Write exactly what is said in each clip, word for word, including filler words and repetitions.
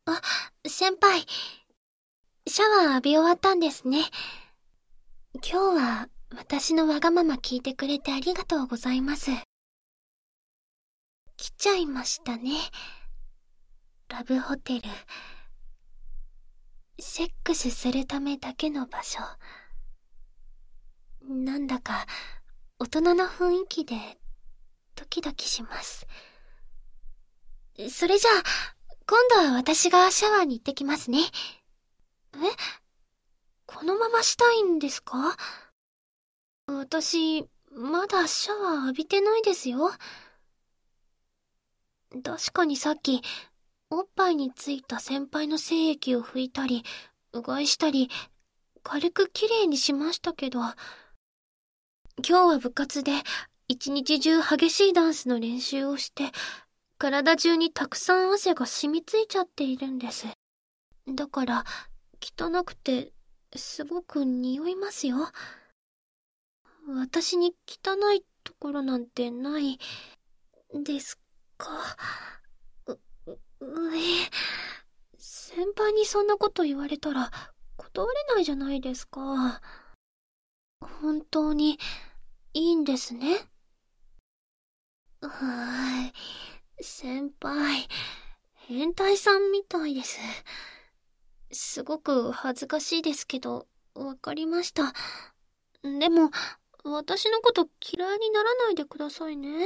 あ、先輩。シャワー浴び終わったんですね。今日は私のわがまま聞いてくれてありがとうございます。来ちゃいましたね。ラブホテル。セックスするためだけの場所。なんだか大人の雰囲気でドキドキします。それじゃあ、今度は私がシャワーに行ってきますね。え？このまましたいんですか？私、まだシャワー浴びてないですよ。確かにさっき、おっぱいについた先輩の精液を拭いたり、うがいしたり、軽くきれいにしましたけど、今日は部活で一日中激しいダンスの練習をして、体中にたくさん汗が染みついちゃっているんです。だから、汚くて、すごく匂いますよ。私に汚いところなんてない、ですか。う、う、うえ、先輩にそんなこと言われたら、断れないじゃないですか。本当に、いいんですね。はーい。先輩、変態さんみたいです。すごく恥ずかしいですけど、わかりました。でも、私のこと嫌いにならないでくださいね。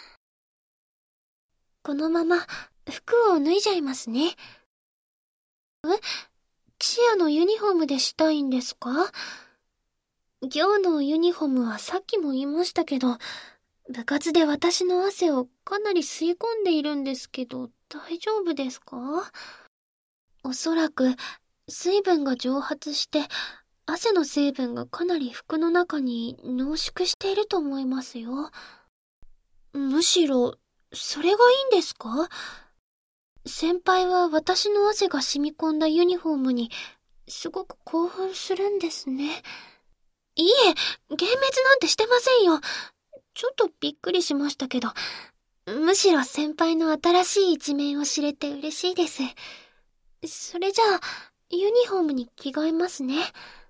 このまま、服を脱いじゃいますね。え？チアのユニフォームでしたいんですか？今日のユニフォームはさっきも言いましたけど、部活で私の汗をかなり吸い込んでいるんですけど、大丈夫ですか？おそらく、水分が蒸発して、汗の成分がかなり服の中に濃縮していると思いますよ。むしろ、それがいいんですか？先輩は私の汗が染み込んだユニフォームに、すごく興奮するんですね。いえ、幻滅なんてしてませんよ。ちょっとびっくりしましたけど、むしろ先輩の新しい一面を知れて嬉しいです。それじゃあ、ユニフォームに着替えますね。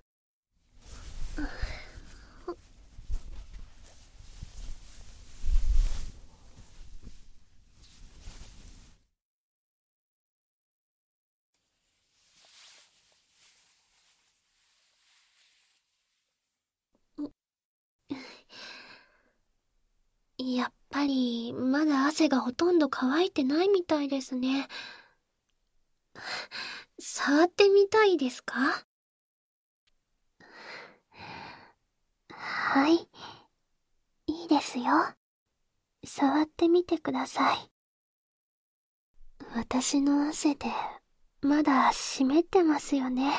やっぱり、まだ汗がほとんど乾いてないみたいですね。触ってみたいですか？はい。いいですよ。触ってみてください。私の汗で、まだ湿ってますよね。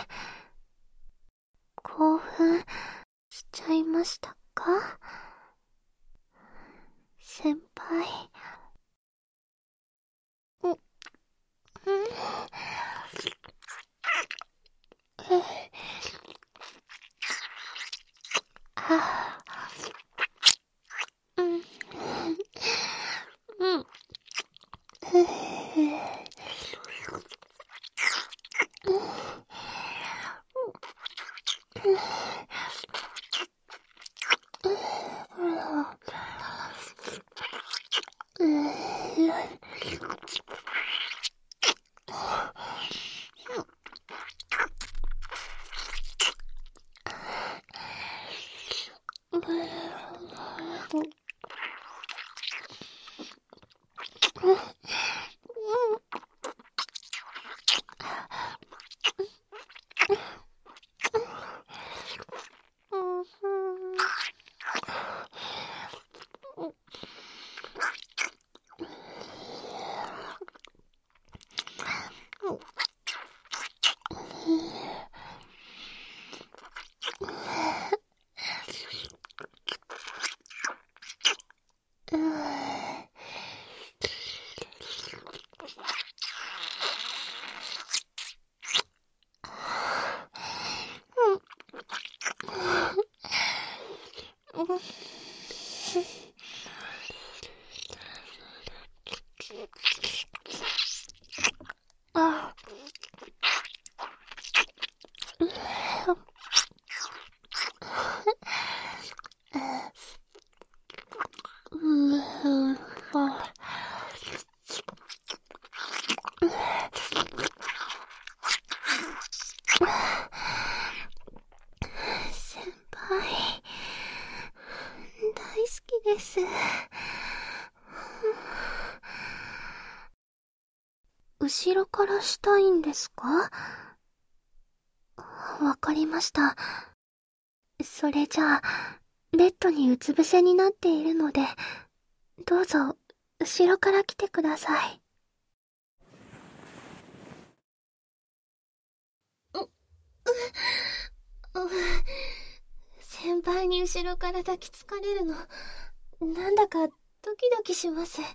興奮しちゃいましたか？先輩。う、うん。はぁ、うん。うん。 後ろからしたいんですか？わかりました。それじゃあ、ベッドにうつ伏せになっているので、どうぞ、後ろから来てください。う、う、う、先輩に後ろから抱きつかれるの、なんだかドキドキします。い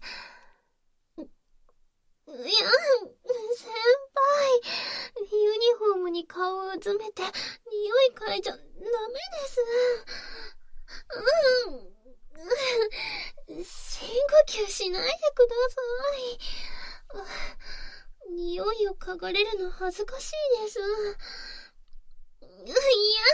や、先輩、ユニフォームに顔をうずめて、匂い嗅いじゃダメです。うん。深呼吸しないでください。匂いを嗅がれるの恥ずかしいです。いや、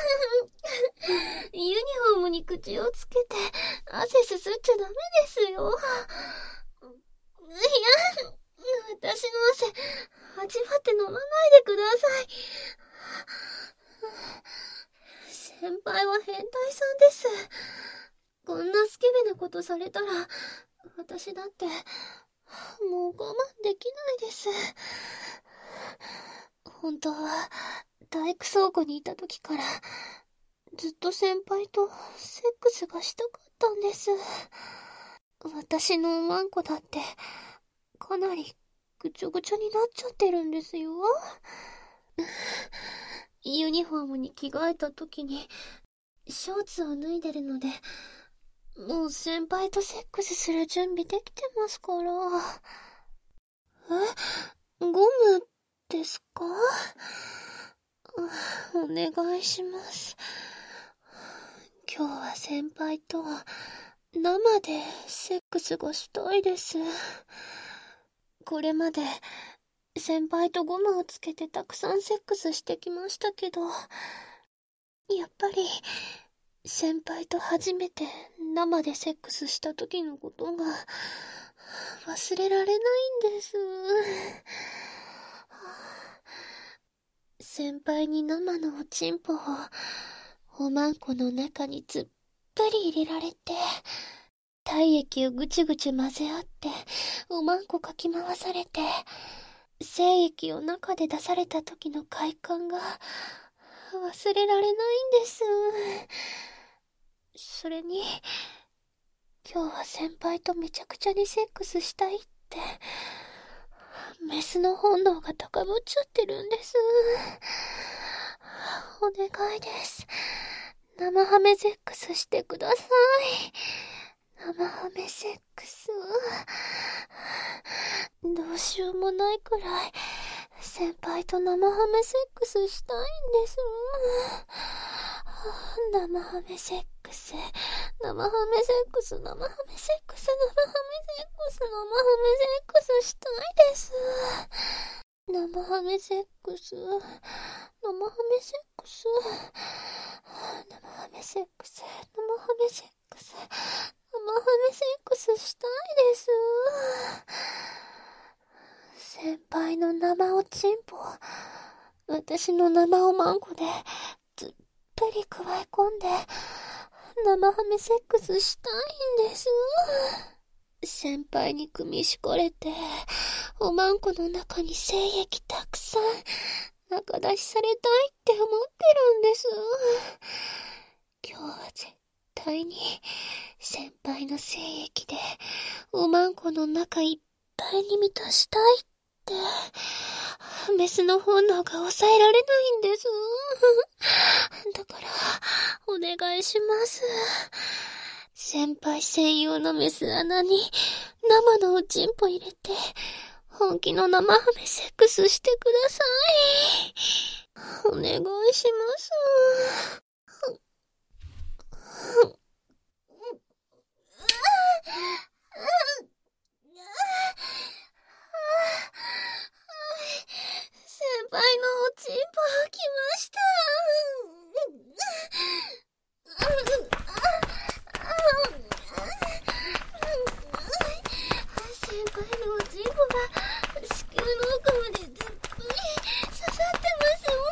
ユニフォームに口をつけて、汗すすっちゃダメですよ。いや、私の汗、味わって飲まないでください。先輩は変態さんです。こんなスケベなことされたら、私だって、もう我慢できないです。本当は、体育倉庫にいた時から、ずっと先輩とセックスがしたかったんです。私のおまんこだって、かなりぐちょぐちょになっちゃってるんですよ。ユニフォームに着替えた時に、ショーツを脱いでるので、もう先輩とセックスする準備できてますから。え？ゴムですか？お願いします。今日は先輩と生でセックスがしたいです。これまで先輩とゴムをつけてたくさんセックスしてきましたけど、やっぱり先輩と初めて生でセックスした時のことが忘れられないんです。先輩に生のおちんぽをおまんこの中にずっぷり入れられて、体液をぐちゅぐちゅ混ぜ合っておまんこかき回されて、精液を中で出された時の快感が忘れられないんです。それに、今日は先輩とめちゃくちゃにセックスしたいって、メスの本能が高ぶっちゃってるんです。お願いです。生ハメセックスしてください。生ハメセックス。どうしようもないくらい、先輩と生ハメセックスしたいんです。生ハメセックス、生ハメセックス、生ハメセックス、生ハメセックス、生ハメセックスしたいです。生ハメセックス、生ハメセックス、生ハメセックス、生ハメセックス、生ハメセックスしたいです。先輩の生おちんぽ、私の生おまんこでずっぷり加え込んで生ハメセックスしたいんです。先輩に組みしこれておまんこの中に精液たくさん中出しされたいって思ってるんです。今日は絶対に先輩の精液でおまんこの中いっぱいに満たしたいってメスの本能が抑えられないんです。だからお願いします。先輩専用のメス穴に生のおちんぽ入れて本気の生ハメセックスしてください。お願いします。先輩のおちんぽが来ました。先輩のおちんぽが子宮の奥までずっと刺さってますよ。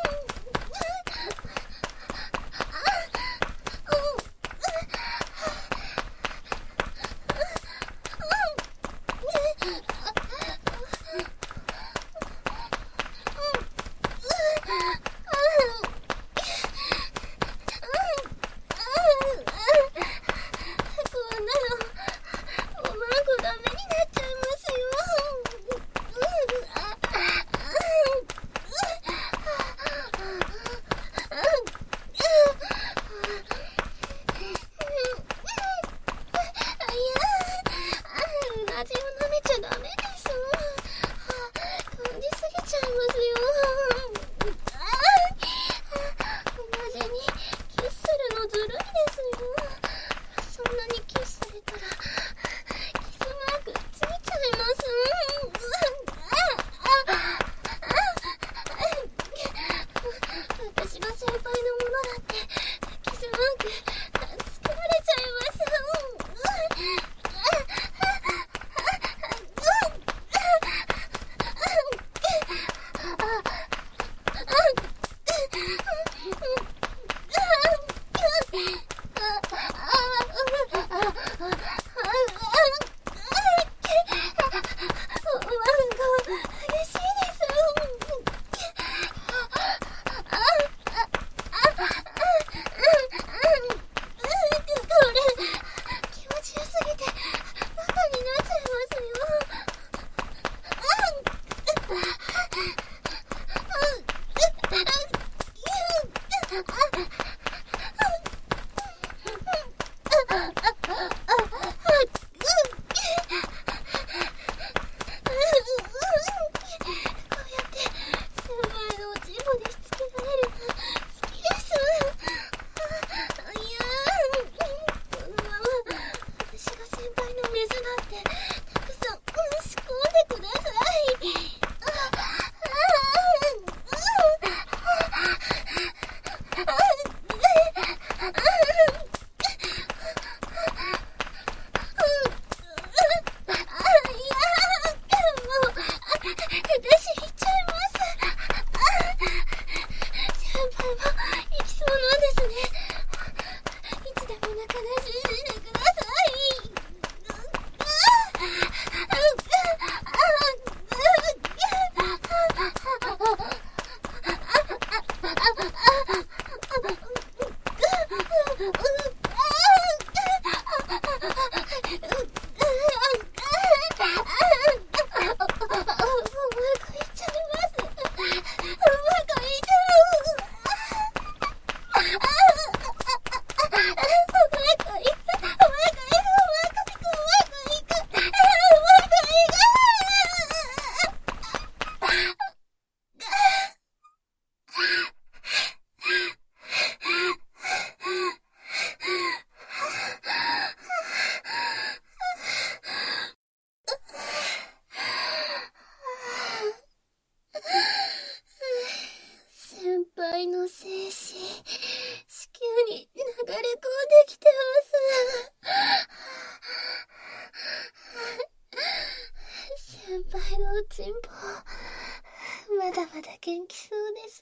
だ元気そうです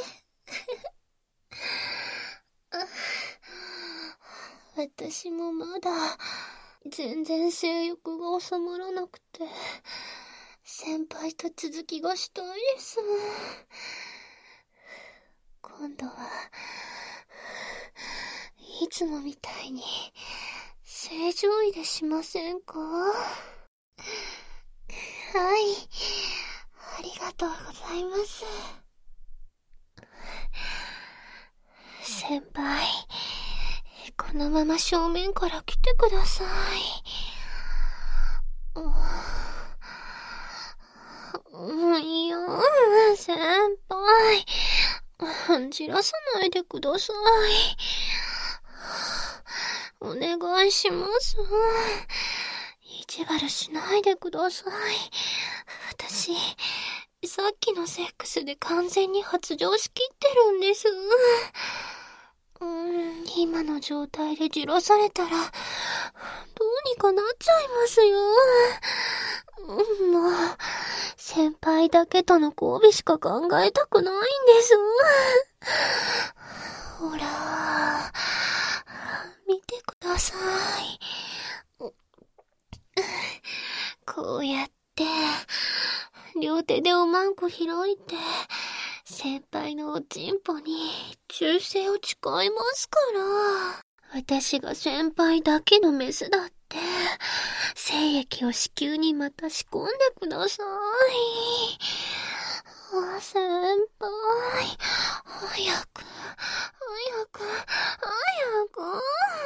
ね。私もまだ全然性欲が収まらなくて、先輩と続きがしたいです。今度はいつもみたいに正常位でしませんか？はい、ありがとうございます。先輩、このまま正面から来てください。うん、いや、先輩、じらさないでください。お願いします。意地悪しないでください。私、さっきのセックスで完全に発情しきってるんです。うーん、今の状態でじらされたら、どうにかなっちゃいますよ。うん、もう、先輩だけとの交尾しか考えたくないんです。ほら、見てください。こうやって、両手でおまんこ開いて、先輩のおちんぽに忠誠を誓いますから。私が先輩だけのメスだって、精液を子宮にまた仕込んでください。あ、先輩、早く、早く、早く。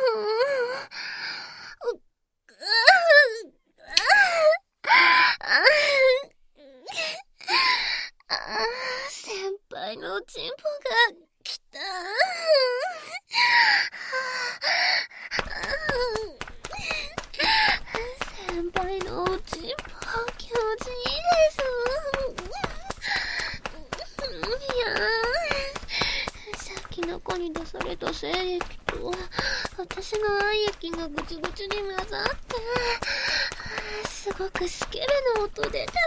ああ、先輩のおちんぽが来た。先輩のおちんぽ気持ちいいです。いやー、さっき中に出された精液と私の愛液がぐちぐちに混ざってすごくスケベな音出てます。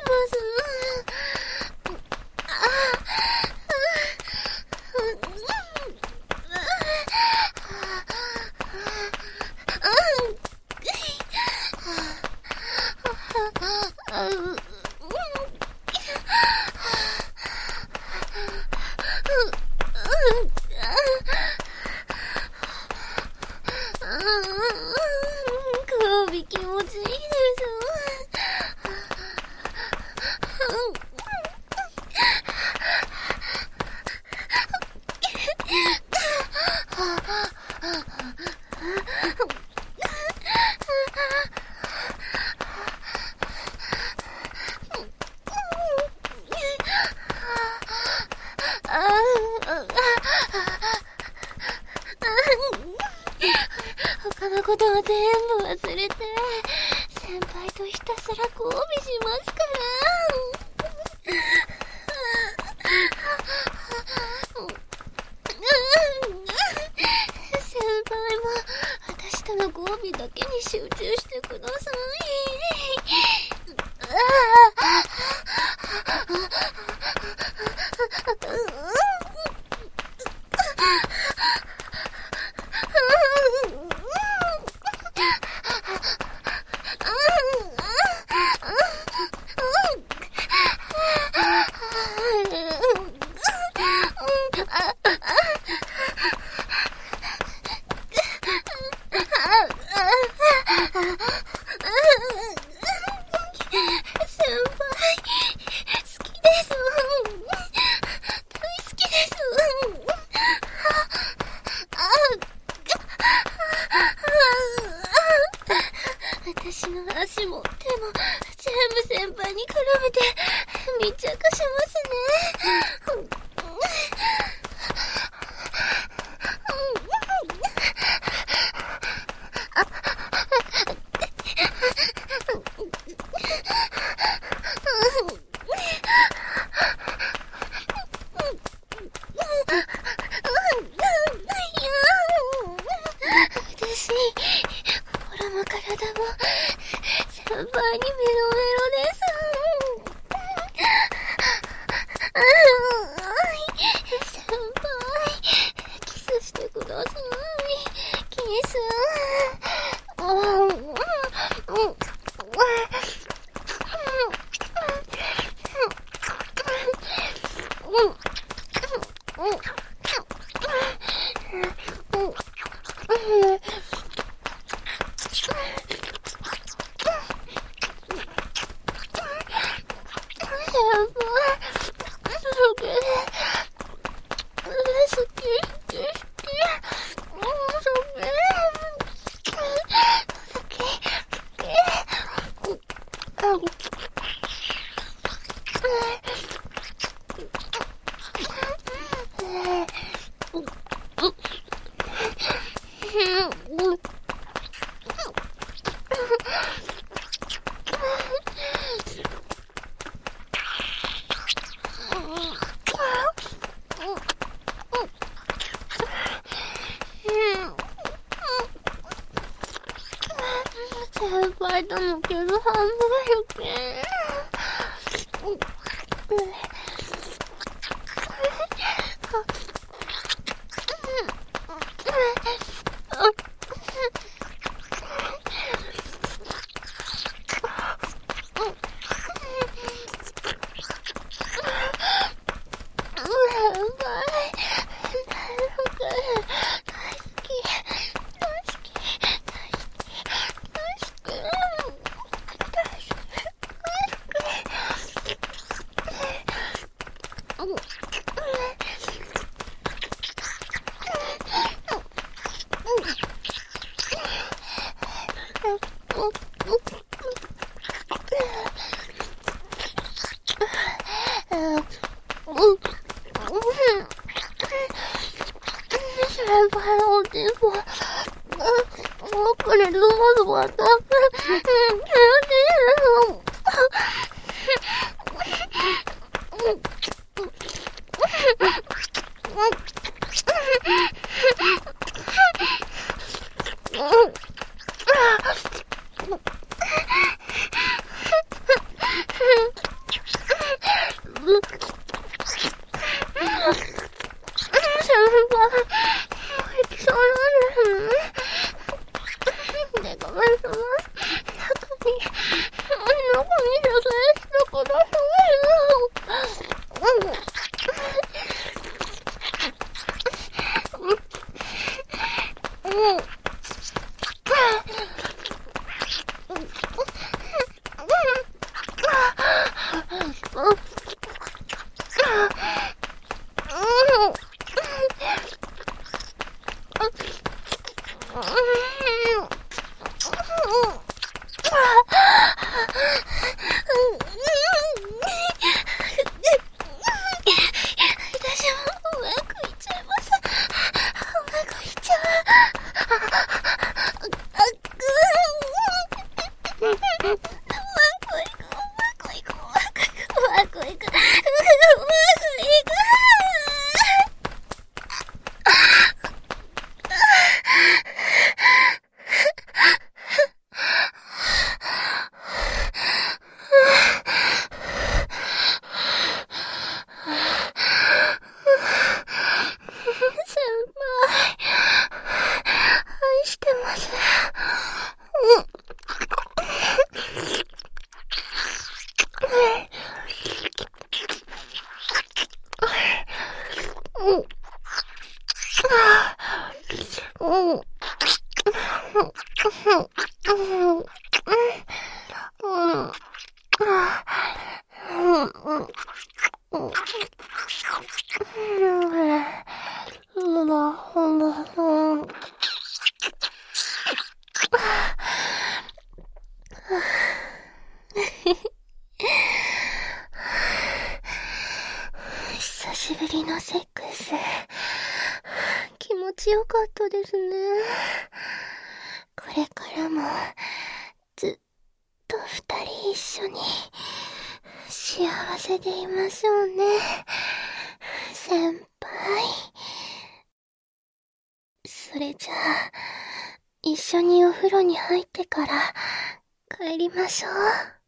首気持ちいいです。他のことは全部忘れて先輩とひたすら交尾しますから。先輩も私との交尾だけに集中してください。先輩好きです。大好き先輩とのけど半分よけ。先輩のおちんぽ、奥にズボズボと、久しぶりのセックス、気持ちよかったですね。これからもずっと二人一緒に幸せでいましょうね、先輩。それじゃあ、一緒にお風呂に入ってから帰りましょう。